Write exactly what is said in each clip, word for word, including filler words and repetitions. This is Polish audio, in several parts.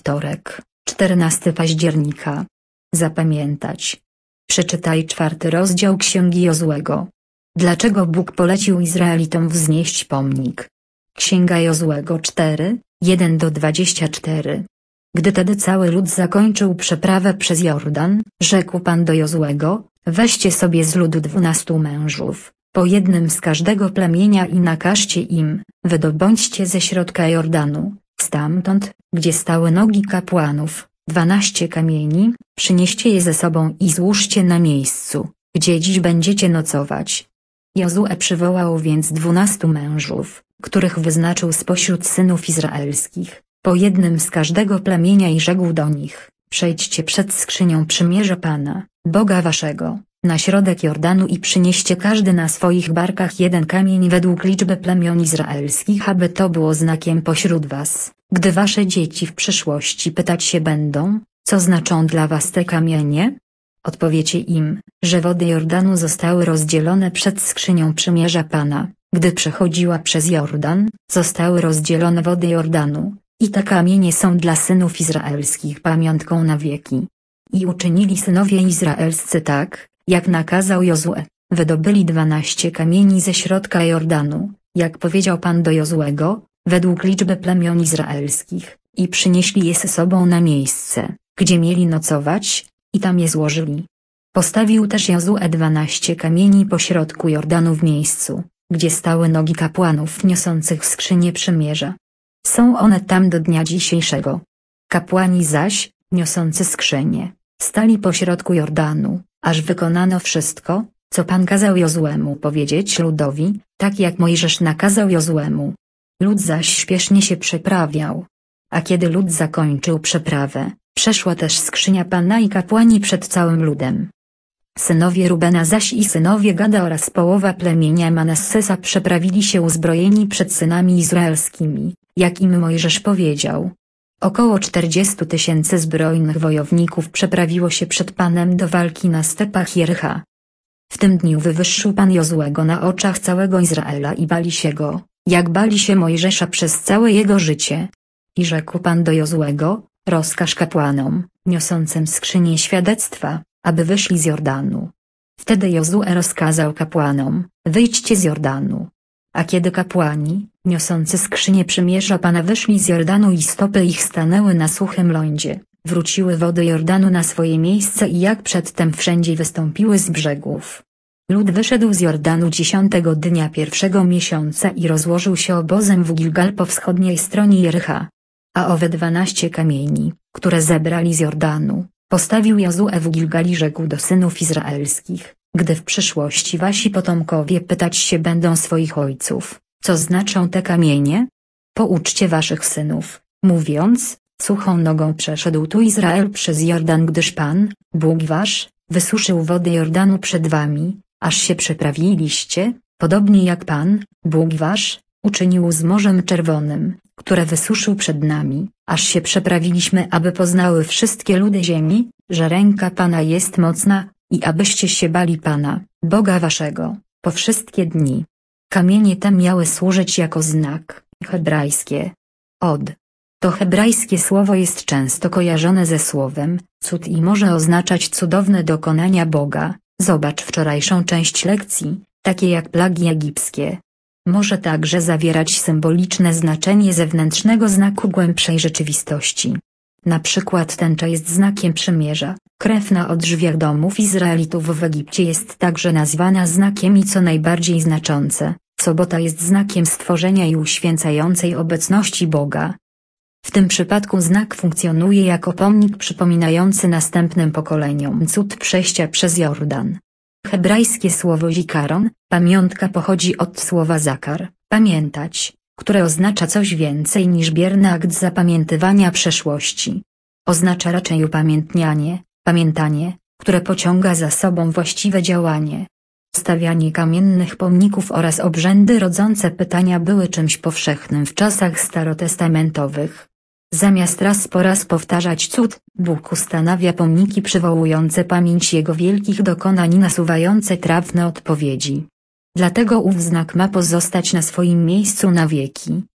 wtorek, czternastego października. Zapamiętać. Przeczytaj czwarty rozdział Księgi Jozłego. Dlaczego Bóg polecił Izraelitom wznieść pomnik? Księga Jozłego cztery, jeden do dwudziestego czwartego. Gdy tedy cały lud zakończył przeprawę przez Jordan, rzekł Pan do Jozłego: weźcie sobie z ludu dwunastu mężów, po jednym z każdego plemienia i nakażcie im, wydobądźcie ze środka Jordanu, stamtąd, gdzie stały nogi kapłanów, dwanaście kamieni, przynieście je ze sobą i złóżcie na miejscu, gdzie dziś będziecie nocować. Jozue przywołał więc dwunastu mężów, których wyznaczył spośród synów izraelskich, po jednym z każdego plemienia i rzekł do nich: przejdźcie przed skrzynią przymierza Pana, Boga waszego, na środek Jordanu i przynieście każdy na swoich barkach jeden kamień według liczby plemion izraelskich, aby to było znakiem pośród was, gdy wasze dzieci w przyszłości pytać się będą, co znaczą dla was te kamienie? Odpowiecie im, że wody Jordanu zostały rozdzielone przed skrzynią przymierza Pana, gdy przechodziła przez Jordan, zostały rozdzielone wody Jordanu, i te kamienie są dla synów izraelskich pamiątką na wieki. I uczynili synowie izraelscy tak, jak nakazał Jozue, wydobyli dwanaście kamieni ze środka Jordanu, jak powiedział Pan do Jozłego, według liczby plemion izraelskich, i przynieśli je ze sobą na miejsce, gdzie mieli nocować, i tam je złożyli. Postawił też Jozue dwanaście kamieni pośrodku Jordanu w miejscu, gdzie stały nogi kapłanów niosących skrzynię przymierza. Są one tam do dnia dzisiejszego. Kapłani zaś, niosący skrzynię, stali pośrodku Jordanu, aż wykonano wszystko, co Pan kazał Jozuemu powiedzieć ludowi, tak jak Mojżesz nakazał Jozuemu. Lud zaś śpiesznie się przeprawiał. A kiedy lud zakończył przeprawę, przeszła też skrzynia Pana i kapłani przed całym ludem. Synowie Rubena zaś i synowie Gada oraz połowa plemienia Manassesa przeprawili się uzbrojeni przed synami izraelskimi, jak im Mojżesz powiedział. Około czterdziestu tysięcy zbrojnych wojowników przeprawiło się przed Panem do walki na stepach Jericha. W tym dniu wywyższył Pan Jozuego na oczach całego Izraela i bali się go, jak bali się Mojżesza przez całe jego życie. I rzekł Pan do Jozuego: rozkaż kapłanom, niosącym skrzynię świadectwa, aby wyszli z Jordanu. Wtedy Jozue rozkazał kapłanom: wyjdźcie z Jordanu. A kiedy kapłani, niosący skrzynię przymierza Pana, wyszli z Jordanu i stopy ich stanęły na suchym lądzie, wróciły wody Jordanu na swoje miejsce i jak przedtem wszędzie wystąpiły z brzegów. Lud wyszedł z Jordanu dziesiątego dnia pierwszego miesiąca i rozłożył się obozem w Gilgal po wschodniej stronie Jericha. A owe dwanaście kamieni, które zebrali z Jordanu, postawił Jozue w Gilgali i rzekł do synów izraelskich: gdy w przyszłości wasi potomkowie pytać się będą swoich ojców, co znaczą te kamienie? Pouczcie waszych synów, mówiąc: suchą nogą przeszedł tu Izrael przez Jordan, gdyż Pan, Bóg wasz, wysuszył wody Jordanu przed wami, aż się przeprawiliście, podobnie jak Pan, Bóg wasz, uczynił z Morzem Czerwonym, które wysuszył przed nami, aż się przeprawiliśmy, aby poznały wszystkie ludy ziemi, że ręka Pana jest mocna, i abyście się bali Pana, Boga waszego, po wszystkie dni. Kamienie te miały służyć jako znak. Hebrajskie. Od. To hebrajskie słowo jest często kojarzone ze słowem cud i może oznaczać cudowne dokonania Boga. Zobacz wczorajszą część lekcji, takie jak plagi egipskie. Może także zawierać symboliczne znaczenie zewnętrznego znaku głębszej rzeczywistości. Na przykład tęcza jest znakiem przymierza, krew na odrzwiach domów Izraelitów w Egipcie jest także nazwana znakiem i co najbardziej znaczące, sobota jest znakiem stworzenia i uświęcającej obecności Boga. W tym przypadku znak funkcjonuje jako pomnik przypominający następnym pokoleniom cud przejścia przez Jordan. Hebrajskie słowo zikaron, pamiątka, pochodzi od słowa zakar, pamiętać, które oznacza coś więcej niż bierny akt zapamiętywania przeszłości. Oznacza raczej upamiętnianie, pamiętanie, które pociąga za sobą właściwe działanie. Stawianie kamiennych pomników oraz obrzędy rodzące pytania były czymś powszechnym w czasach starotestamentowych. Zamiast raz po raz powtarzać cud, Bóg ustanawia pomniki przywołujące pamięć Jego wielkich dokonań i nasuwające trafne odpowiedzi. Dlatego ów znak ma pozostać na swoim miejscu na wieki,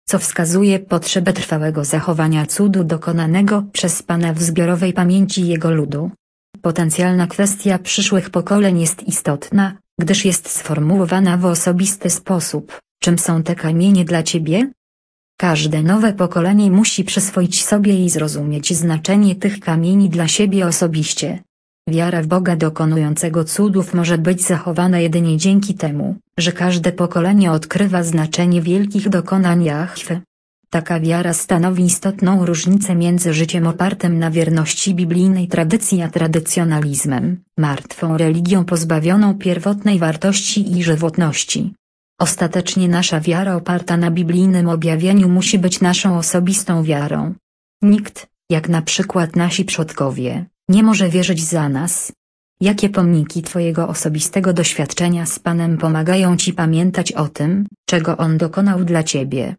co wskazuje potrzebę trwałego zachowania cudu dokonanego przez Pana w zbiorowej pamięci Jego ludu. Potencjalna kwestia przyszłych pokoleń jest istotna, gdyż jest sformułowana w osobisty sposób. Czym są te kamienie dla Ciebie? Każde nowe pokolenie musi przyswoić sobie i zrozumieć znaczenie tych kamieni dla siebie osobiście. Wiara w Boga dokonującego cudów może być zachowana jedynie dzięki temu, że każde pokolenie odkrywa znaczenie wielkich dokonań Jahwe. Taka wiara stanowi istotną różnicę między życiem opartym na wierności biblijnej tradycji a tradycjonalizmem, martwą religią pozbawioną pierwotnej wartości i żywotności. Ostatecznie nasza wiara oparta na biblijnym objawieniu musi być naszą osobistą wiarą. Nikt, jak na przykład nasi przodkowie, nie może wierzyć za nas. Jakie pomniki Twojego osobistego doświadczenia z Panem pomagają Ci pamiętać o tym, czego On dokonał dla Ciebie?